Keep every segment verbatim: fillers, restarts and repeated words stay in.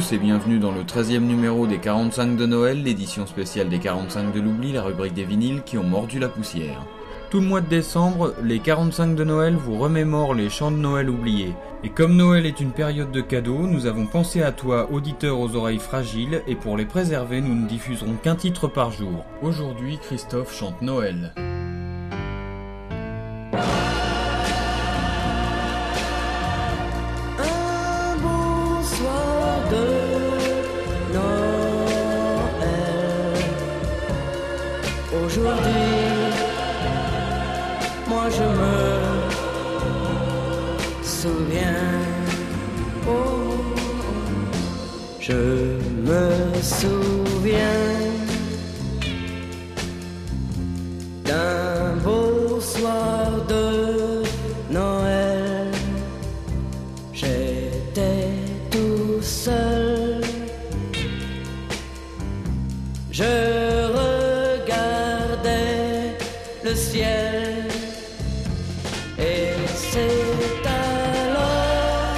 tous et bienvenue dans le treizième numéro des quarante-cinq de Noël, l'édition spéciale des quarante-cinq de l'oubli, la rubrique des vinyles qui ont mordu la poussière. Tout le mois de décembre, les quarante-cinq de Noël vous remémorent les chants de Noël oubliés. Et comme Noël est une période de cadeaux, nous avons pensé à toi, auditeur aux oreilles fragiles, et pour les préserver, nous ne diffuserons qu'un titre par jour. Aujourd'hui, Christophe chante Noël. Aujourd'hui, moi je me souviens, oh, je me souviens d'un beau soir de Noël. J'étais tout seul, je le ciel, et c'est alors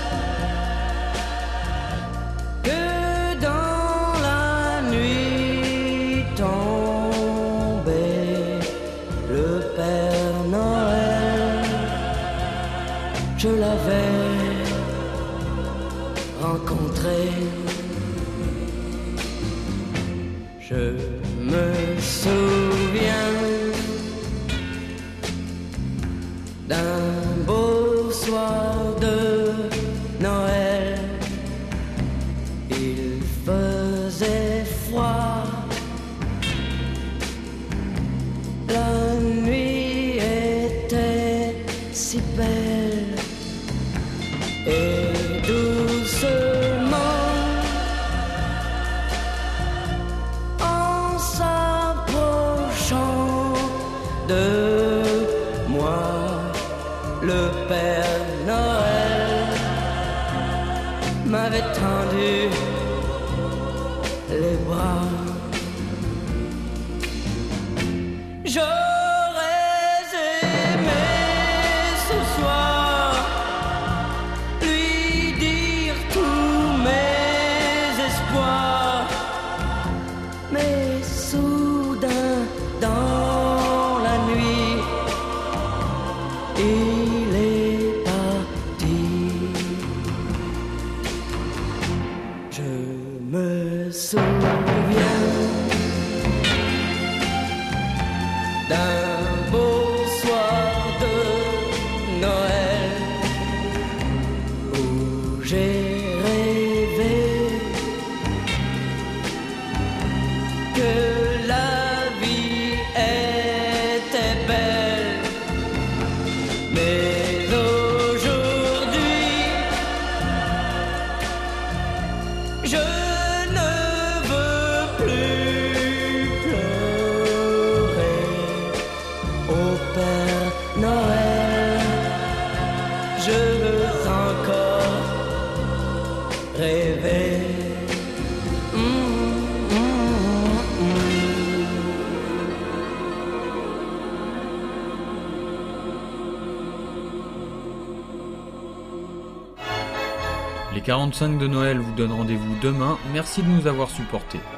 que dans la nuit tombée, le Père Noël, je l'avais rencontré. Je me souviens d'un beau soir de Noël. Il faisait froid, la nuit était si belle, et doucement en s'approchant de moi, le Père Noël m'avait tendu les bras. J'aurais aimé ce soir lui dire tous mes espoirs, mais soudain dans la nuit, il est parti. Je me souviens d'un beau soir de Noël où j'ai rêvé que la vie était belle. Mais aujourd'hui, je ne veux plus pleurer au Père Noël. Je veux encore rêver. Mmh, mmh, mmh. Les quarante-cinq de Noël vous donnent rendez-vous demain, merci de nous avoir supportés.